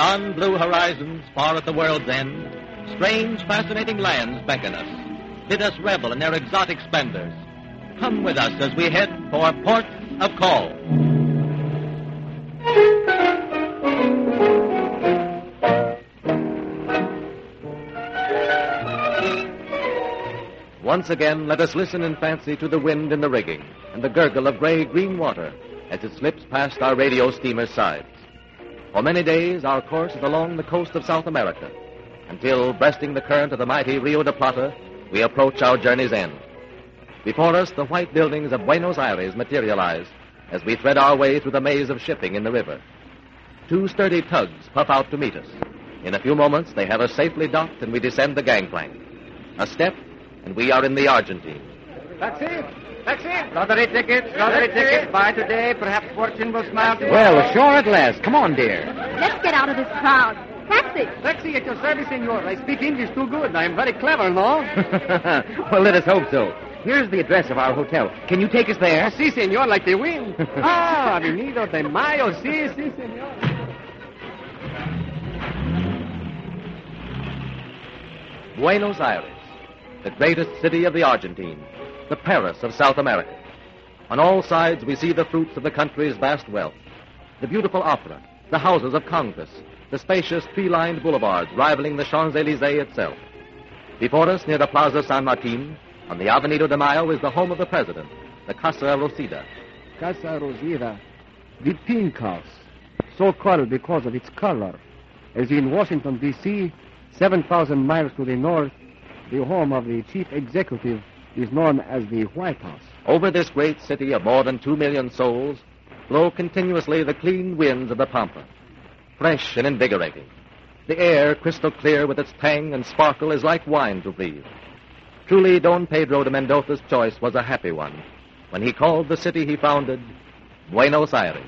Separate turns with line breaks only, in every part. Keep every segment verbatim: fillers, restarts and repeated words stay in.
Beyond blue horizons, far at the world's end, strange, fascinating lands beckon us, bid us revel in their exotic splendors. Come with us as we head for Port of Call. Once again, let us listen in fancy to the wind in the rigging and the gurgle of gray-green water as it slips past our radio steamer's sides. For many days, our course is along the coast of South America, until, breasting the current of the mighty Rio de Plata, we approach our journey's end. Before us, the white buildings of Buenos Aires materialize as we thread our way through the maze of shipping in the river. Two sturdy tugs puff out to meet us. In a few moments, they have us safely docked, and we descend the gangplank. A step, and we are in the Argentine.
That's it. That's it. Lottery tickets, lottery tickets. Buy today, perhaps fortune will smile tomorrow.
Well, sure at last. Come on, dear.
Let's get out of this crowd. Taxi.
Taxi at your service, senor. I speak English too good. I am very clever, no?
Well, let us hope so. Here's the address of our hotel. Can you take us there?
Si, senor, like the wind. Ah, Avenida de Mayo. Si, si, senor.
Buenos Aires, the greatest city of the Argentine, the Paris of South America. On all sides, we see the fruits of the country's vast wealth. The beautiful opera, the houses of Congress, the spacious tree-lined boulevards rivaling the Champs-Élysées itself. Before us, near the Plaza San Martin, on the Avenida de Mayo, is the home of the president, the Casa Rosida.
Casa Rosida, the pink house, so called because of its color. As in Washington, D C, seven thousand miles to the north, the home of the chief executive is known as the White House.
Over this great city of more than two million souls blow continuously the clean winds of the Pampa, fresh and invigorating. The air, crystal clear with its tang and sparkle, is like wine to breathe. Truly, Don Pedro de Mendoza's choice was a happy one when he called the city he founded Buenos Aires.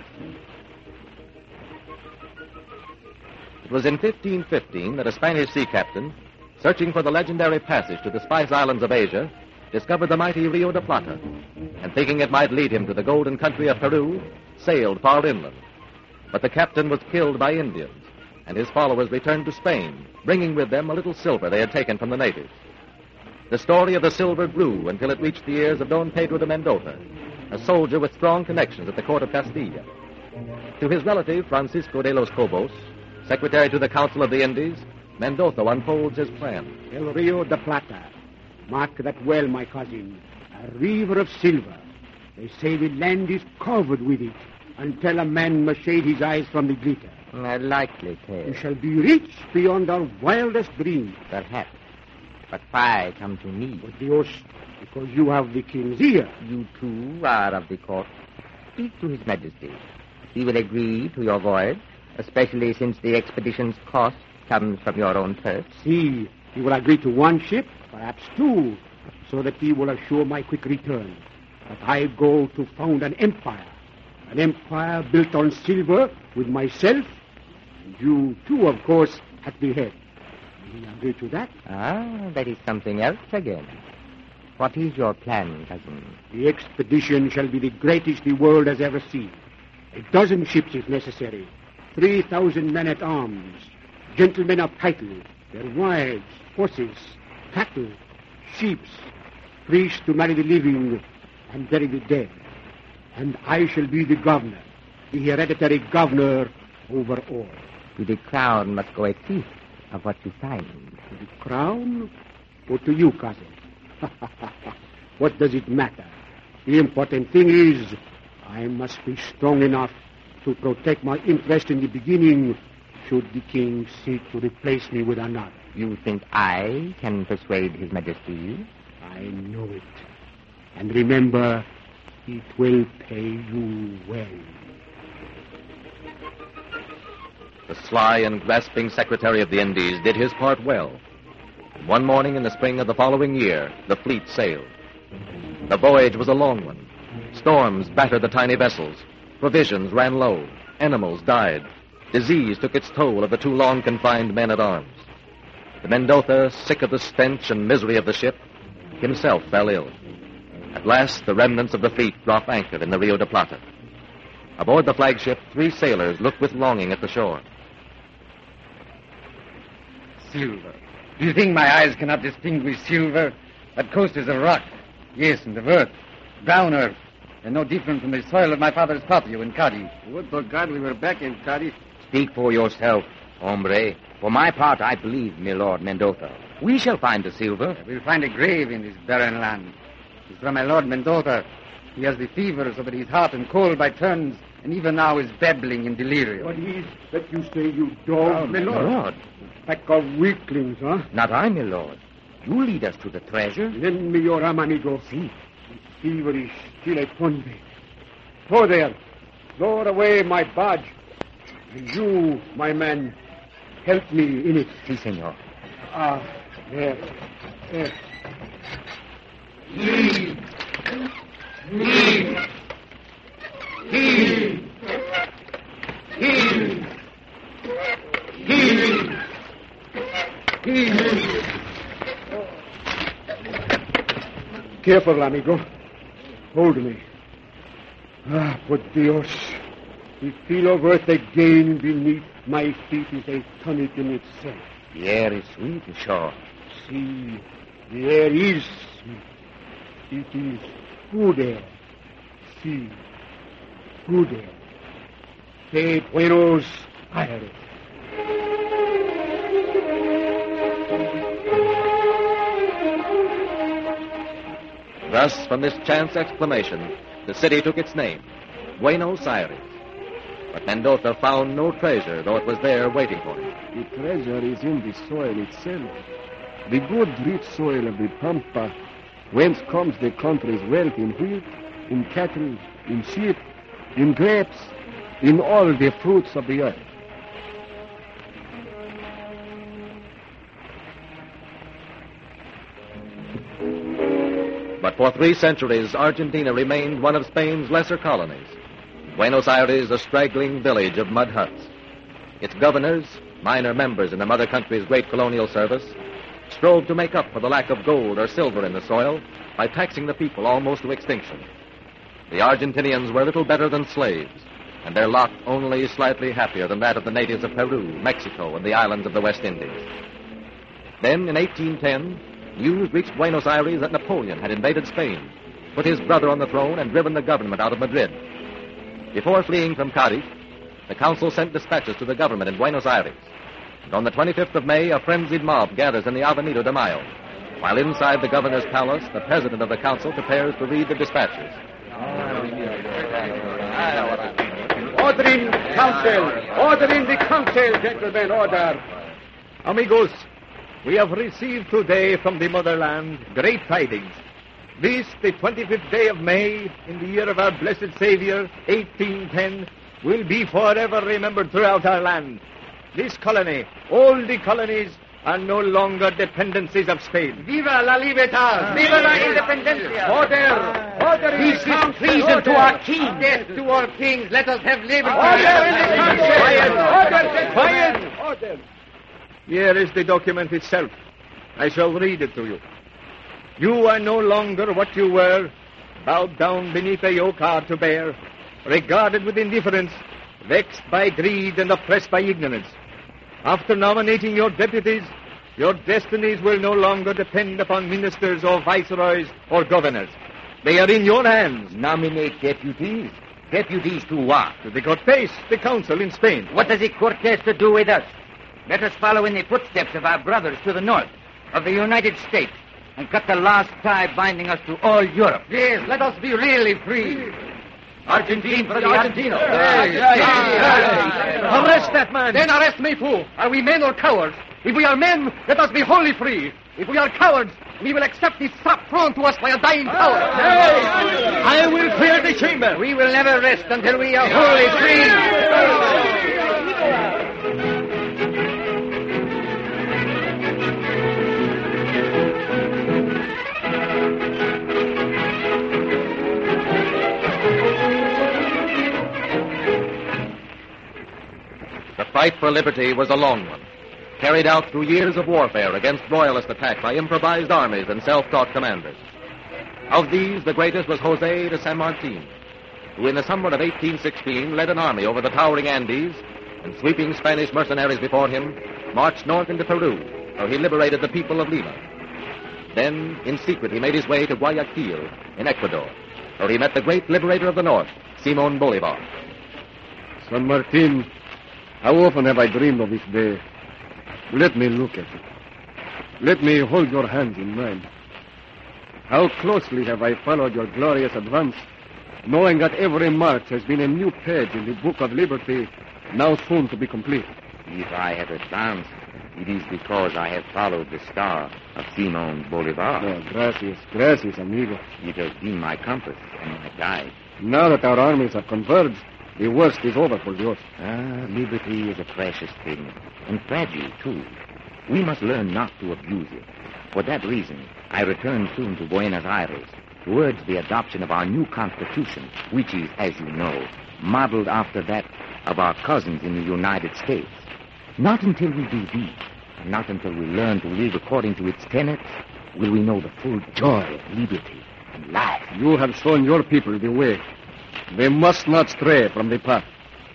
It was in fifteen fifteen that a Spanish sea captain, searching for the legendary passage to the Spice Islands of Asia, discovered the mighty Rio de Plata, and thinking it might lead him to the golden country of Peru, sailed far inland. But the captain was killed by Indians, and his followers returned to Spain, bringing with them a little silver they had taken from the natives. The story of the silver grew until it reached the ears of Don Pedro de Mendoza, a soldier with strong connections at the court of Castilla. To his relative, Francisco de los Cobos, secretary to the Council of the Indies, Mendoza unfolds his plan.
El Rio de Plata. Mark that well, my cousin. A river of silver. They say the land is covered with it until a man must shade his eyes from the glitter.
A likely tale.
You shall be rich beyond our wildest dreams.
Perhaps. But why come to me?
But Dios, because you have the king's ear.
You, too, are of the court. Speak to His Majesty. He will agree to your voyage, especially since the expedition's cost comes from your own purse.
See, he will agree to one ship, perhaps two, so that he will assure my quick return. But I go to found an empire, an empire built on silver with myself, and you, too, of course, at the head. Will you agree to that?
Ah, that is something else again. What is your plan, cousin?
The expedition shall be the greatest the world has ever seen. A dozen ships, if necessary. Three thousand men at arms. Gentlemen of title, their wives, horses, cattle, sheep, priests to marry the living and bury the dead. And I shall be the governor, the hereditary governor over all.
To the crown must go a thief of what you find.
To the crown or to you, cousin? What does it matter? The important thing is I must be strong enough to protect my interest in the beginning should the king seek to replace me with another.
You think I can persuade His Majesty?
I know it. And remember, it will pay you well.
The sly and grasping Secretary of the Indies did his part well. One morning in the spring of the following year, the fleet sailed. The voyage was a long one. Storms battered the tiny vessels. Provisions ran low. Animals died. Disease took its toll of the too long confined men-at-arms. The Mendoza, sick of the stench and misery of the ship, himself fell ill. At last, the remnants of the fleet dropped anchor in the Rio de Plata. Aboard the flagship, three sailors looked with longing at the shore.
silver. Do you think my eyes cannot distinguish silver? That coast is of rock. Yes, and of earth. Brown earth. And no different from the soil of my father's patio in Cadiz.
Would to God we were back in Cadiz.
Speak for yourself, hombre. For my part, I believe, my Lord Mendoza. We shall find the silver.
We'll find a grave in this barren land. It's from my Lord Mendoza. He has the fever so that he's hot and cold by turns, and even now is babbling in delirium.
What is that you say, you dog?
Oh, my Lord.
Pack of weaklings, huh?
Not I, my Lord. You lead us to the treasure.
Lend me your arm, amigo.
Si.
Fever is still upon me. Go there. Lower away my badge. And you, my man, help me in it.
Si, senor.
Ah, there. There.
He! He! He! He! He! He!
Careful, amigo. Hold me. Ah, por Dios. The feel of earth again beneath my feet is a tonic in itself.
The air is sweet, sure.
See, the air is sweet. It is good air. See, good air. De Buenos Aires.
Thus, from this chance exclamation, the city took its name, Buenos Aires. But Mendoza found no treasure, though it was there waiting for him.
The treasure is in the soil itself. The good, rich soil of the Pampa, whence comes the country's wealth in wheat, in cattle, in sheep, in grapes, in all the fruits of the earth.
But for three centuries, Argentina remained one of Spain's lesser colonies. Buenos Aires, a straggling village of mud huts. Its governors, minor members in the mother country's great colonial service, strove to make up for the lack of gold or silver in the soil by taxing the people almost to extinction. The Argentinians were little better than slaves, and their lot only slightly happier than that of the natives of Peru, Mexico, and the islands of the West Indies. Then, in eighteen ten, news reached Buenos Aires that Napoleon had invaded Spain, put his brother on the throne, and driven the government out of Madrid. Before fleeing from Cadiz, the council sent dispatches to the government in Buenos Aires. And on the twenty-fifth of May, a frenzied mob gathers in the Avenida de Mayo, while inside the governor's palace, the president of the council prepares to read the dispatches.
Order in council. Order in the council, gentlemen, order.
Amigos, we have received today from the motherland great tidings. This, the twenty-fifth day of May, in the year of our blessed Savior, eighteen ten, will be forever remembered throughout our land. This colony, all the colonies, are no longer dependencies of Spain.
Viva la libertad! Viva la independencia!
Order! Order in
This
the
is
council.
treason
Order.
to our king! Death to all kings! Let us have liberty!
Order in the council!
Quiet!
Order,
Quiet!
Order!
Here is the document itself. I shall read it to you. You are no longer what you were, bowed down beneath a yoke hard to bear, regarded with indifference, vexed by greed and oppressed by ignorance. After nominating your deputies, your destinies will no longer depend upon ministers or viceroys or governors. They are in your hands.
Nominate deputies? Deputies to what?
To the Cortes, the council in Spain.
What has the Cortes to do with us? Let us follow in the footsteps of our brothers to the north, of the United States, and cut the last tie binding us to all Europe. Yes, let us be really free. Argentine for the Argentino.
Hey, hey, hey. Arrest that man.
Then arrest me, fool. Are we men or cowards? If we are men, let us be wholly free. If we are cowards, we will accept the strap thrown to us by a dying power.
Hey, I will clear the chamber.
We will never rest until we are wholly free.
The fight for liberty was a long one, carried out through years of warfare against royalist attack by improvised armies and self-taught commanders. Of these, the greatest was José de San Martin, who in the summer of eighteen sixteen led an army over the towering Andes and, sweeping Spanish mercenaries before him, marched north into Peru, where he liberated the people of Lima. Then, in secret, he made his way to Guayaquil, in Ecuador, where he met the great liberator of the North, Simon Bolivar.
San Martin, how often have I dreamed of this day? Let me look at it. Let me hold your hand in mine. How closely have I followed your glorious advance, knowing that every march has been a new page in the book of liberty, now soon to be complete.
If I have advanced, it is because I have followed the star of Simon Bolivar.
Oh, gracias, gracias, amigo.
It has been my compass and my guide.
Now that our armies have converged, the worst is over for Dios.
Ah, liberty is a precious thing, and fragile, too. We must learn not to abuse it. For that reason, I return soon to Buenos Aires to urge the adoption of our new constitution, which is, as you know, modeled after that of our cousins in the United States. Not until we do this, and not until we learn to live according to its tenets, will we know the full joy of liberty and life.
You have shown your people the way. They must not stray from the path.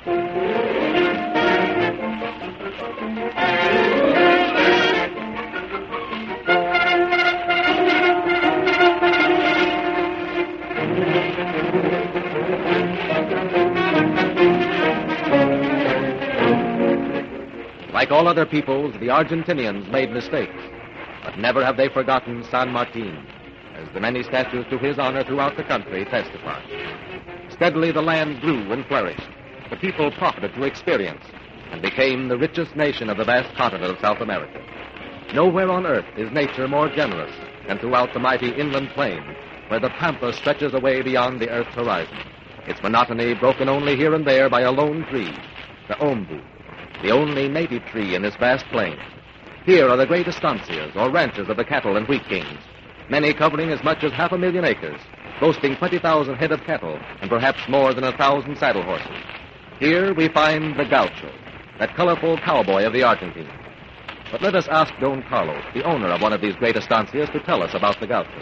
Like all other peoples, the Argentinians made mistakes, but never have they forgotten San Martin, as the many statues to his honor throughout the country testify. Steadily the land grew and flourished. The people profited to experience and became the richest nation of the vast continent of South America. Nowhere on earth is nature more generous than throughout the mighty inland plain, where the pampa stretches away beyond the earth's horizon, its monotony broken only here and there by a lone tree, the ombu, the only native tree in this vast plain. Here are the great estancias, or ranches of the cattle and wheat kings, many covering as much as half a million acres, boasting twenty thousand head of cattle and perhaps more than a thousand saddle horses. Here we find the gaucho, that colorful cowboy of the Argentine. But let us ask Don Carlos, the owner of one of these great estancias, to tell us about the gaucho.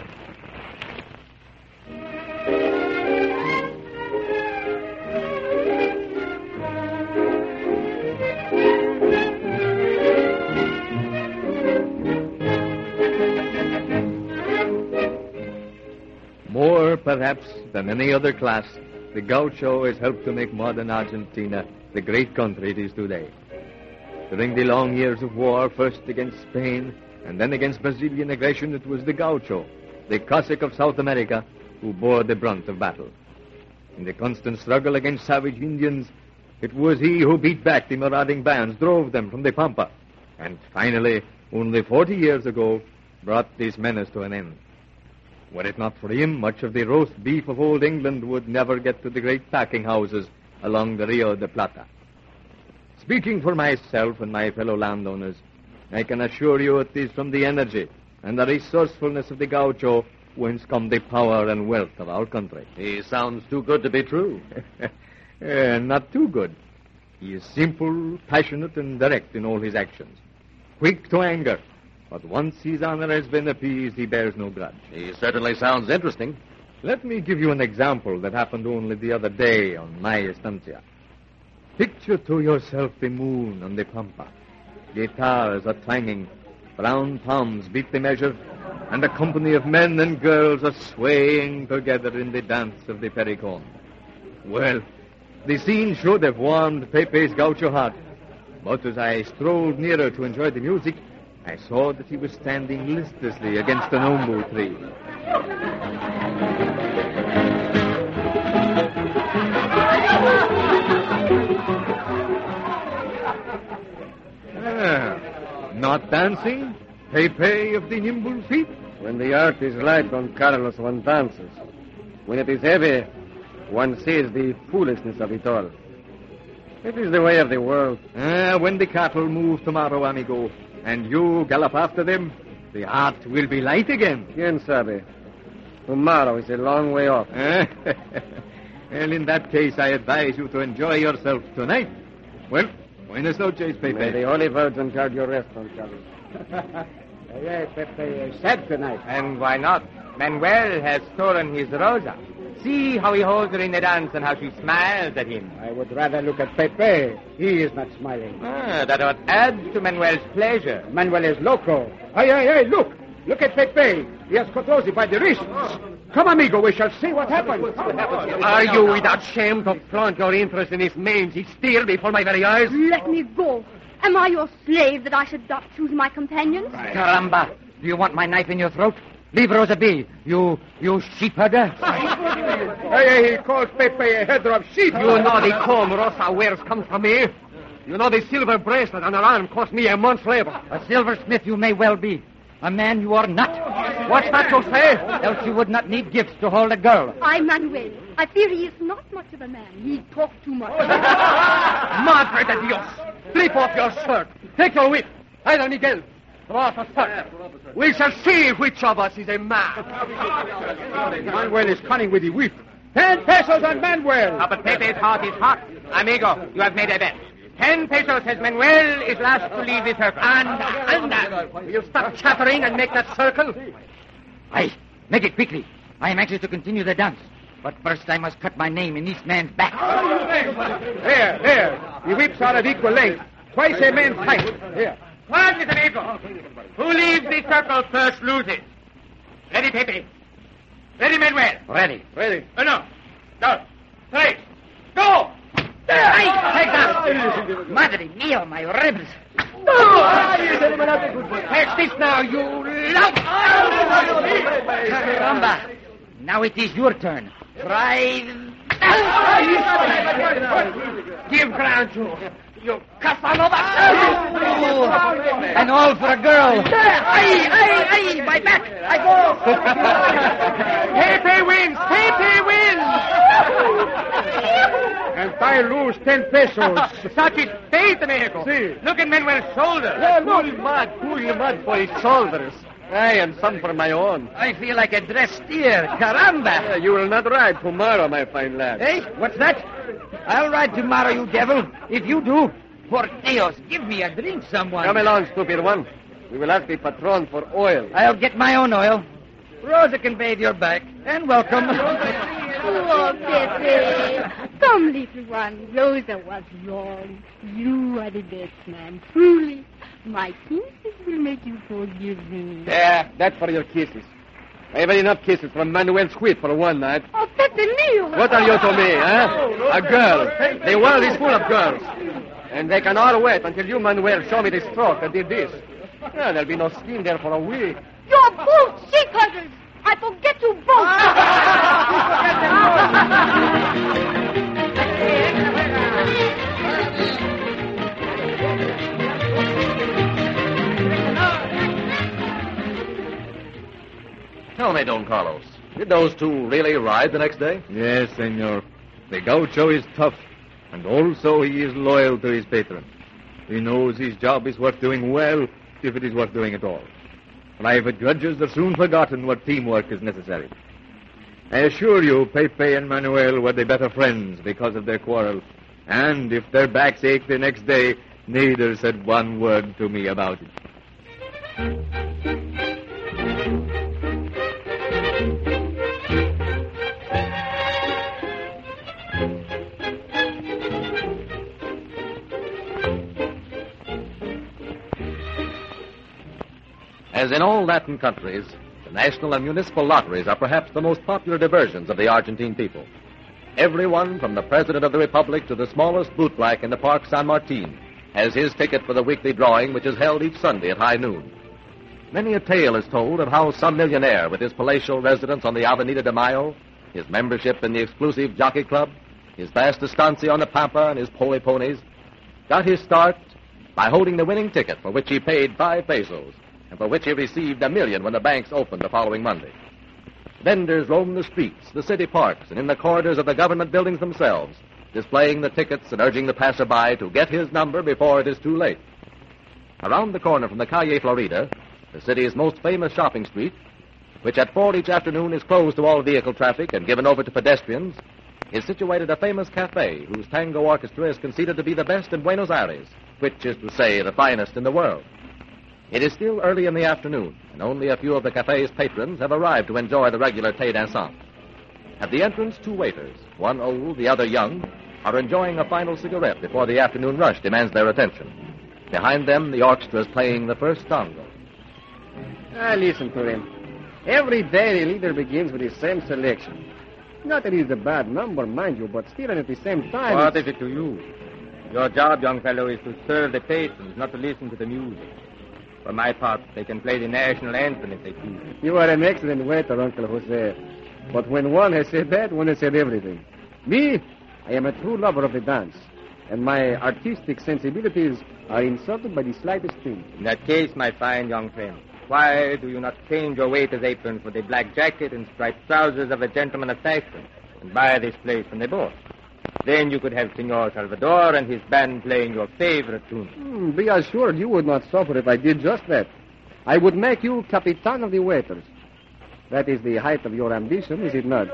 More, perhaps, than any other class, the gaucho has helped to make modern Argentina the great country it is today. During the long years of war, first against Spain and then against Brazilian aggression, it was the gaucho, the Cossack of South America, who bore the brunt of battle. In the constant struggle against savage Indians, it was he who beat back the marauding bands, drove them from the pampa, and finally, only forty years ago, brought this menace to an end. Were it not for him, much of the roast beef of old England would never get to the great packing houses along the Rio de Plata. Speaking for myself and my fellow landowners, I can assure you it is from the energy and the resourcefulness of the gaucho whence come the power and wealth of our country.
He sounds too good to be true.
uh, not too good. He is simple, passionate, and direct in all his actions. Quick to anger. But once his honor has been appeased, he bears no grudge.
He certainly sounds interesting.
Let me give you an example that happened only the other day on my estancia. Picture to yourself the moon on the pampa. Guitars are twanging, brown palms beat the measure, and a company of men and girls are swaying together in the dance of the pericon. Well, the scene should have warmed Pepe's gaucho heart, but as I strolled nearer to enjoy the music, I saw that he was standing listlessly against an ombu tree. Ah, not dancing? Pepe of the nimble feet?
When the art is light, Don Carlos, one dances. When it is heavy, one sees the foolishness of it all. It is the way of the world.
Ah, when the cattle move tomorrow, amigo, and you gallop after them, the heart will be light again.
Quien sabe? Tomorrow is a long way off.
Well, in that case, I advise you to enjoy yourself tonight. Well, buenas noches, Pepe.
May the Holy Virgin guard your rest, Don Carlos.
Yes, Pepe is sad tonight.
And why not? Manuel has stolen his Rosa.
See how he holds her in the dance and how she smiles at him.
I would rather look at Pepe. He is not smiling.
Ah, that would add to Manuel's pleasure.
Manuel is loco. Ay, ay, ay, look. Look at Pepe. He has caught Rosie by the wrist. Come, amigo, we shall see what happens.
Are you without shame to flaunt your interest in this mangy steer before my very eyes?
Let me go. Am I your slave that I should not choose my companions?
Caramba. Do you want my knife in your throat? Leave Rosa be, you, you sheep herder.
Hey, he calls Pepe a header of sheep.
You know the comb Rosa wears comes from me. You know the silver bracelet on her arm cost me a month's labor.
A silversmith you may well be. A man you are not.
What's that you say?
Else you would not need gifts to hold a girl.
I'm Manuel. I fear he is not much of a man. He talks too much.
Madre de Dios. Flip off your shirt. Take your whip. Either Miguel. Rosa, sir. We shall see which of us is a man.
Manuel is cunning with the whip. Ten pesos on Manuel.
Ah, but Pepe's heart is hot. Amigo, you have made a bet. Ten pesos says Manuel is last to leave the circle.
Anda, anda. Will you stop chattering and make that circle?
Aye, make it quickly. I am anxious to continue the dance. But first I must cut my name in this man's back.
There, there. The whips are of equal length. Twice a man's height. Here.
Quiet, Mister Amigo. Who leaves the circle first loses. Ready, Pepe? Ready, Manuel? Ready.
Ready.
Uno, dos, tres, go! Ay, take that! Madre mia, my ribs.
Catch this now, you lout!
Caramba. Now it is your turn. Try...
Give ground, you, you Casanova!
Oh, and all for a girl. Ay, ay, ay, my back. I go.
Pepe wins! Pepe wins!
And I lose ten pesos.
Such is fate, amigo.
See.
Look at Manuel's shoulder.
Yeah,
Cool mud, cool mud for his shoulders. I and some for my own.
I feel like a dressed steer. Caramba.
You will not ride tomorrow, my fine lad.
Hey, what's that? I'll ride tomorrow, you devil. If you do, por Dios, give me a drink, someone.
Come along, stupid one. We will ask the patron for oil.
I'll get my own oil. Rosa can bathe your back. And welcome.
Oh, Pepe. Come, little one. Rosa was wrong. You are the best man. Truly. My kisses will make you forgive me.
Yeah, that's for your kisses. I have had enough kisses from Manuel's whip for one night.
Oh, Pepe mio.
What are you to me, huh? A girl. The world is full of girls. And they can all wait until you, Manuel, show me the stroke that did this. Yeah, there'll be no skin there for a week.
You're both sheep hunters. I forget you
Tell me, Don Carlos, did those two really ride the next day?
Yes, senor. The gaucho is tough, and also he is loyal to his patron. He knows his job is worth doing well, if it is worth doing at all. Private grudges are soon forgotten where teamwork is necessary. I assure you, Pepe and Manuel were the better friends because of their quarrel. And if their backs ached the next day, neither said one word to me about it.
As in all Latin countries, the national and municipal lotteries are perhaps the most popular diversions of the Argentine people. Everyone, from the President of the Republic to the smallest bootblack in the Park San Martin, has his ticket for the weekly drawing, which is held each Sunday at high noon. Many a tale is told of how some millionaire with his palatial residence on the Avenida de Mayo, his membership in the exclusive jockey club, his vast estancia on the Pampa, and his pole ponies, got his start by holding the winning ticket for which he paid five pesos, and for which he received a million when the banks opened the following Monday. Vendors roam the streets, the city parks, and in the corridors of the government buildings themselves, displaying the tickets and urging the passerby to get his number before it is too late. Around the corner from the Calle Florida, the city's most famous shopping street, which at four each afternoon is closed to all vehicle traffic and given over to pedestrians, is situated a famous cafe whose tango orchestra is conceded to be the best in Buenos Aires, which is to say the finest in the world. It is still early in the afternoon, and only a few of the cafe's patrons have arrived to enjoy the regular thé dansant. At the entrance, two waiters, one old, the other young, are enjoying a final cigarette before the afternoon rush demands their attention. Behind them, the orchestra is playing the first tango.
Ah, listen to him. Every day the leader begins with the same selection. Not that it's a bad number, mind you, but still at the same time...
What
it's-
is it to you? Your job, young fellow, is to serve the patrons, not to listen to the music. For my part, they can play the national anthem if they choose.
You are an excellent waiter, Uncle Jose. But when one has said that, one has said everything. Me, I am a true lover of the dance. And my artistic sensibilities are insulted by the slightest thing.
In that case, my fine young friend, why do you not change your waiter's apron for the black jacket and striped trousers of a gentleman of fashion and buy this place from the boss? Then you could have Senor Salvador and his band playing your favorite tune.
Hmm, be assured you would not suffer if I did just that. I would make you Capitan of the waiters. That is the height of your ambition, is it not?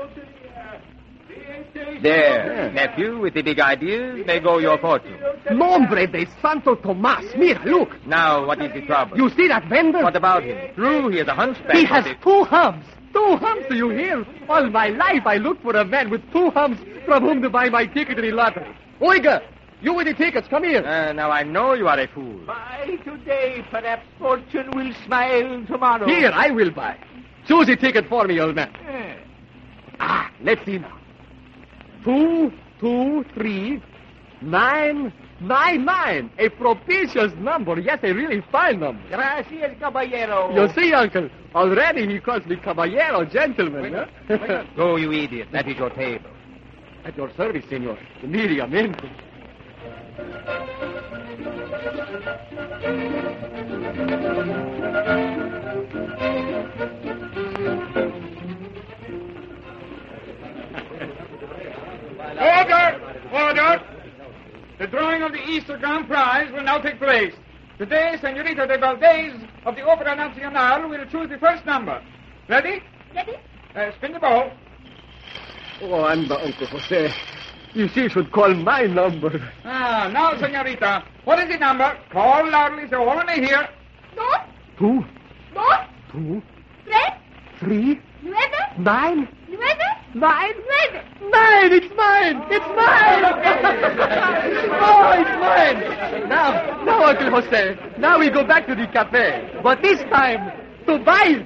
There, nephew, with the big ideas, may go your fortune.
Nombre de Santo Tomas. Mira, look.
Now, what is the trouble?
You see that vendor?
What about him? True, he is a hunchback.
He
but
has
the-
two humps. Two humps, do you hear? All my life I looked for a man with two humps from whom to buy my ticket to the lottery. Oiga, you with the tickets, come here.
Uh, now, I know you are a fool.
Buy today, perhaps fortune will smile tomorrow.
Here, I will buy. Choose a ticket for me, old man.
Eh.
Ah, let's see now. Two, two, three, nine, nine, nine. A propitious number. Yes, a really fine number.
Gracias, caballero.
You see, Uncle, already he calls me caballero, gentleman. Huh?
Go, you idiot. That is your table.
At your service, senor. Immediatamente.
Order! Order! The drawing of the Easter Grand Prize will now take place. Today, Senorita de Valdez of the Opera Nacional will choose the first number. Ready?
Ready?
Uh, spin the ball.
Oh, anda, Uncle Jose. You see, should call my number.
Ah, now, Senorita, what is the number? Call loudly so all may hear.
Dos,
Two,
dos,
two,
tres,
three,
nueve,
nine,
nueve,
nine,
nueve.
nine. It's mine. It's mine. Oh, it's mine. Now, now, Uncle Jose. Now we go back to the cafe. But this time, to buy.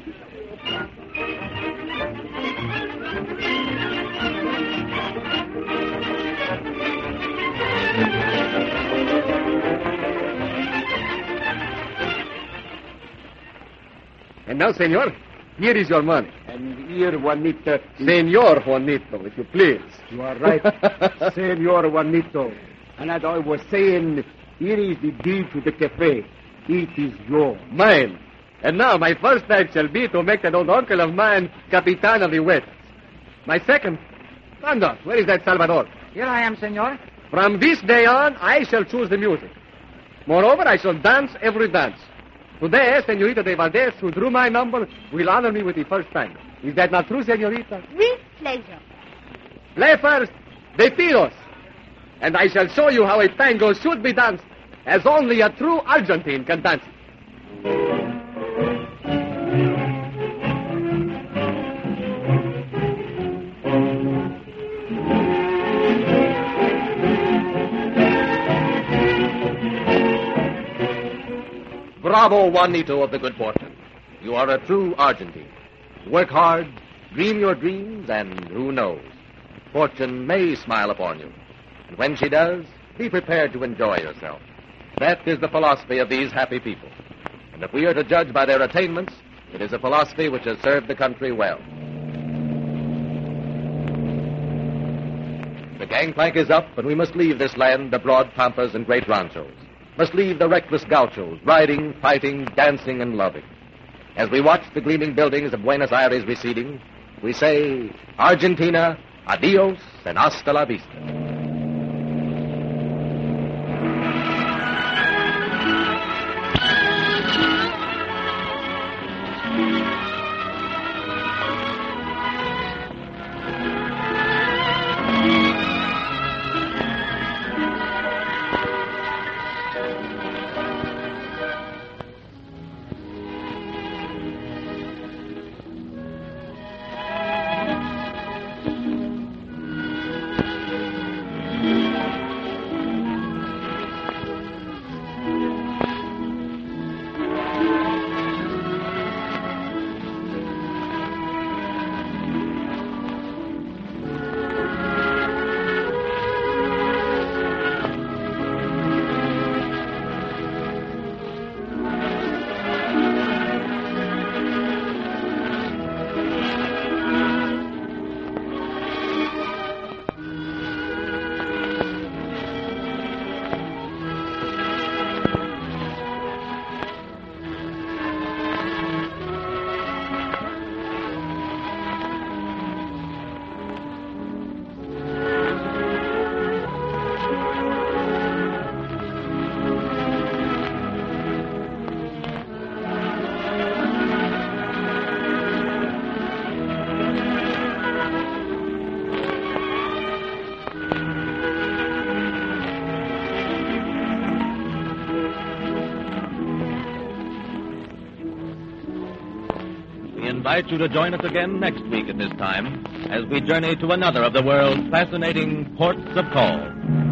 And now, senor, here is your money.
And here, Juanito.
Senor Juanito, if you please.
You are right, Senor Juanito. And as I was saying, here is the deed to the cafe. It is yours.
Mine. And now my first act shall be to make that old uncle of mine Capitan of the waiters. My second, Anda, where is that Salvador?
Here I am, senor.
From this day on, I shall choose the music. Moreover, I shall dance every dance. Today, Senorita de Valdez, who drew my number, will honor me with the first tango. Is that not true, Senorita?
With pleasure.
Play first, De Tiros. And I shall show you how a tango should be danced, as only a true Argentine can dance it.
Bravo, Juanito of the Good Fortune. You are a true Argentine. Work hard, dream your dreams, and who knows, fortune may smile upon you. And when she does, be prepared to enjoy yourself. That is the philosophy of these happy people. And if we are to judge by their attainments, it is a philosophy which has served the country well. The gangplank is up, and we must leave this land the broad pampas and great ranchos. Must leave the reckless gauchos, riding, fighting, dancing, and loving. As we watch the gleaming buildings of Buenos Aires receding, we say, Argentina, adios, and hasta la vista. invite you to join us again next week at this time as we journey to another of the world's fascinating ports of call.